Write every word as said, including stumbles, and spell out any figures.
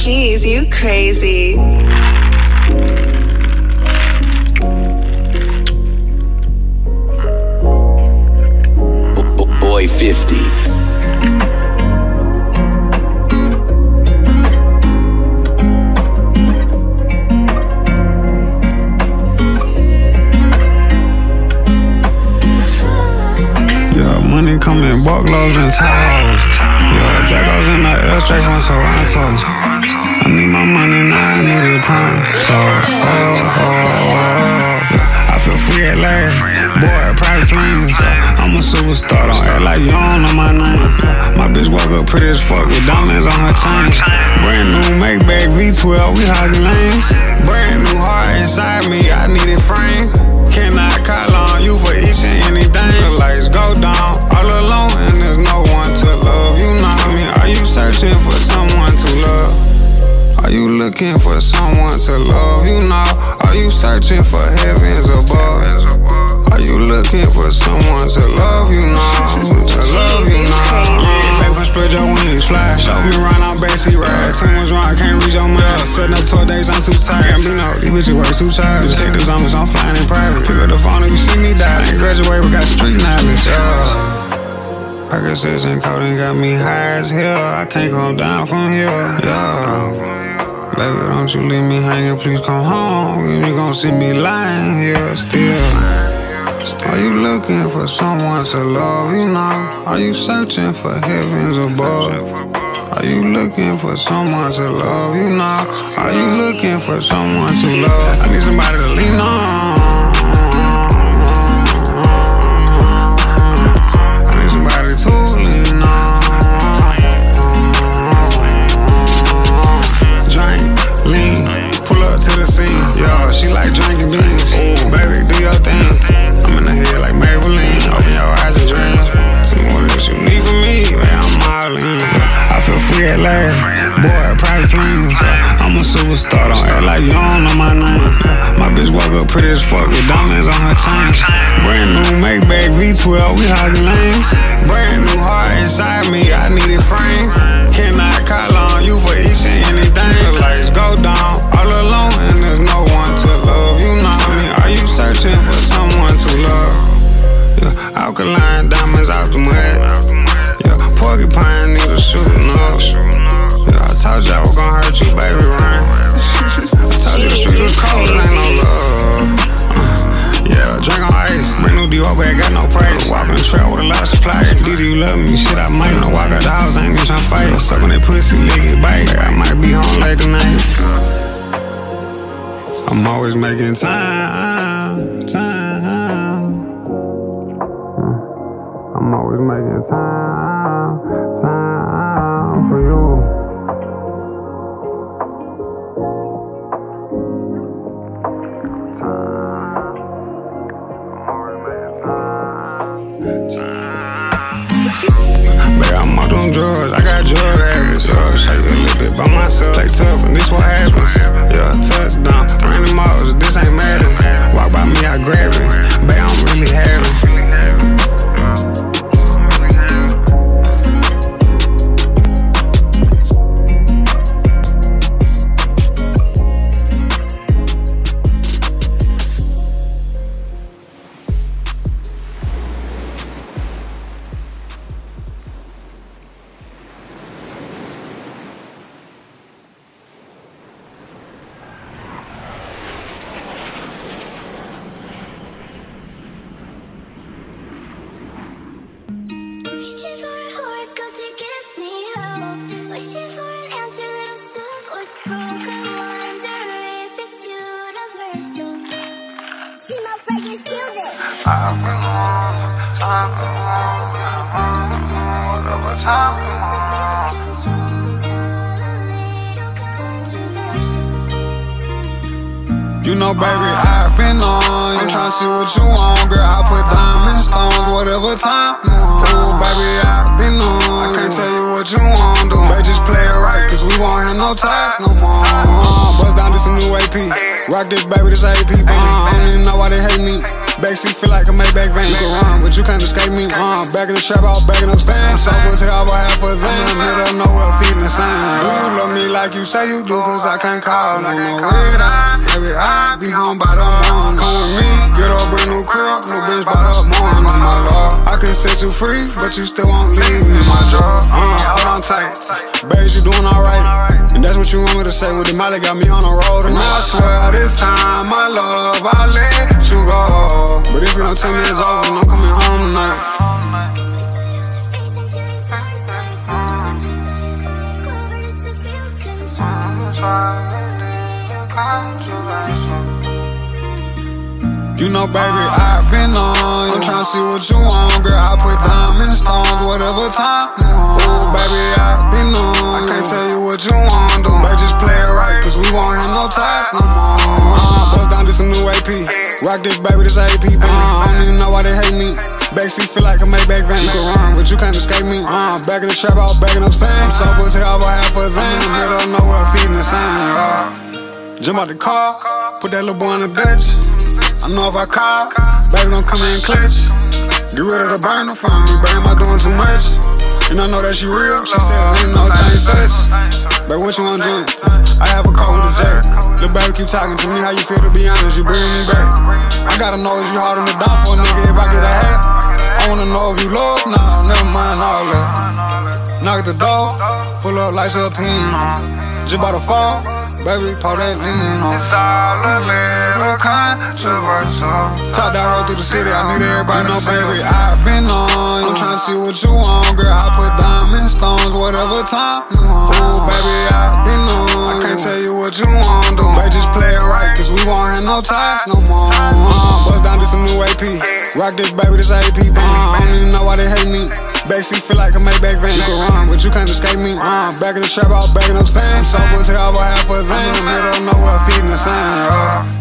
Keys, you crazy. Boy fifty. Money come in buckloads and towels. Yeah, Dracos in the air straight from Toronto. I need my money now, I need it pronto. Oh, oh, oh. Yeah, I feel free at last. Boy, private planes. Yeah, I'm a superstar, don't act like you don't know my name. Yeah, my bitch woke up pretty as fuck with diamonds on her chain. Brand new Maybach V twelve, we hogging lanes. Brand new heart inside me, I need it framed. Can I call on you for each and anything? The lights go down, all alone, and there's no one to love. You know me, are you searching for someone to love? Are you looking for someone to love? You know, are you searching for heavens above? Are you looking for someone to love? You know, to love you know. Yeah, paper spread your wings, fly. Show me run on backseat ride. Too much run, I can't reach your mind. Setting up tour days, I'm too tired. You know, these bitches work too tired. Detectives on me, so I'm flying in private. Pick up the phone if you see me die. I ain't graduate, but got street knowledge. Yeah. Percocets and codeine got me high as hell. I can't come down from here. Yeah. Baby, don't you leave me hanging, please come home. You gon' see me lying here still. Are you looking for someone to love? You know, are you searching for heavens above? Are you looking for someone to love? You know, are you looking for someone to love? I need somebody to lean on. I need somebody to lean on. Drink, lean, pull up to the scene. Yo, she like drinking beans. Baby, do your thing. I'm in the head like Maybelline. Open your eyes and dream. See more than you need from me, man, I'm all in. I feel free at last. Boy, private planes. I'm a superstar, don't act like you don't know my name. My bitch woke up pretty as fuck with diamonds on her chain. Brand new Maybach V twelve, we hogging lanes. Brand new heart inside me, I need it framed. Can I call on you for each and anything? The lights go down, all alone, and there's no one to love. You know me, are you searching for someone to love? Yeah, alkaline diamonds out the mud. Yeah, porcupine niggas shooting up. Yeah, I told you I was gon' hurt you, baby, run. I told you the streets was cold, it ain't no love. Uh, yeah, drink on ice, brand new Dior bag, got no price. Walking the trail with a lot of supply. D D, you love me, shit, I might not walk out the house, I ain't even tryna fight. Suck on that pussy, lick it, bite. I might be home late tonight. I'm always making time, time. I'm always making time, time for you. Baby, I'm off them drugs, I got drug habits. Yeah, shake a little bit by myself. Play tough and this what happens. Yeah, touchdown, ran them out, this ain't matter. Walk by me, I grab it. Baby, I'm really having. You know, baby, I've been on. I'm tryna see what you want, girl. I put diamonds, stones, whatever time you want. Ooh, baby, I've been on. I can't tell you what you want, do. Baby, just play it right, cause we won't have no ties no more. Uh, bust down to some new A P. Rock this, baby, this A P. Uh, I don't even know why they hate me. Backseat feel like a Maybach van. You can run, but you can't escape me. Uh, back in the trap, I was backing up sand. Sober as hell, I was half a zan. In the middle of nowhere, feeding the sand. Do you love me like you say you do? Cause I can't call on no red eye. Baby, I be home by the morning. Come with me, get a brand new crib, new bitch by the morning. My lord, I can set you free, but you still won't leave me. My jaw, uh, hold on tight. Babes, you doing alright. And that's what you want me to say. With the Molly got me on the road. And I swear this time, my love, I'll let you go. But if you don't tell me it's over, then I'm coming home tonight. You know, baby, I've been on. I'm tryna see what you want, girl. I put diamond stones, whatever time you want. Ooh, baby, I've been on. I can't tell you what you want, do. Baby, just play it right, cause we won't have no ties no more. Uh, bust down, this a new A P. Rock this, baby, this A P. Uh, I don't even know why they hate me. Backseat feel like a Maybach van. You can run, but you can't escape me. Uh, back in the trap, I was backing up sand. Sober as hell, I was half a zan. In the middle of nowhere, feeding the sand. Uh, jump out the car, put that little boy in the Dutch. I know if I call, baby gon' come in clutch. Get rid of the burner from me, baby, am I doing too much? And I know that she real, she said it ain't no thing such. Baby, what you wanna do? I have a call with a jack. The baby keep talking to me, how you feel, to be honest, you bringing me back. I gotta know if you holding it down for a nigga if I get a hat. I wanna know if you love, nah, never mind all that. Knock at the door, pull up, lights up, pin. Just about to fall, baby, pour that lean on. It's all a little controversial. Top down road through the city, I need everybody know, baby, I've been on. I'm tryna see what you want, girl. I put diamond stones, whatever time you want. Ooh, baby, I've been on. I can't tell you what you want, do. Baby, just play it right, cause we won't have no ties no more. Uh, bust down, this a new A P. Rock this, baby, this A P. Uh, I don't even know why they hate me. Backseat feel like a Maybach van. You can run, but you can't escape me. Uh, back in the trap, I was backing up sand. Sober as hell, I was half a zan. In the middle of nowhere, feeding the sand. Uh.